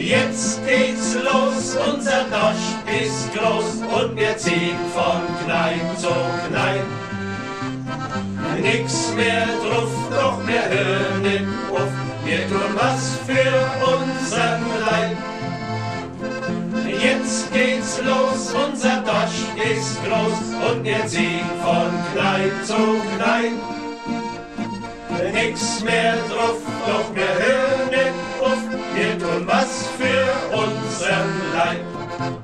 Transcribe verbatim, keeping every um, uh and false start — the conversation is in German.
Jetzt geht's los, unser Dosch ist groß und wir ziehen von Kneipp zu Kneipp. Nix mehr drauf, doch wir hören nicht auf, wir tun was für unseren Leib. Jetzt geht's los, unser Dosch ist groß und wir ziehen von Kneipp zu Kneipp. Nix mehr drauf, doch wir